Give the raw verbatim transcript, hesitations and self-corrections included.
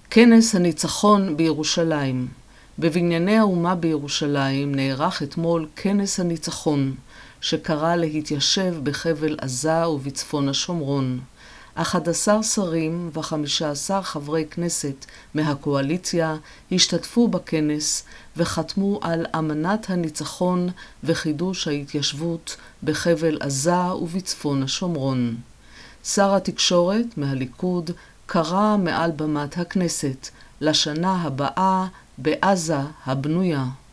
כנס הניצחון בירושלים. בבנייני האומה בירושלים נערך אתמול כנס הניצחון, שקרא להתיישב בחבל עזה ובצפון השומרון. אחד עשר שרים וחמישה עשר חברי כנסת מהקואליציה השתתפו בכנס וחתמו על אמנת הניצחון וחידוש ההתיישבות בחבל עזה ובצפון השומרון. שר התקשורת מהליכוד קרא מעל במת הכנסת לשנה הבאה בעזה הבנויה.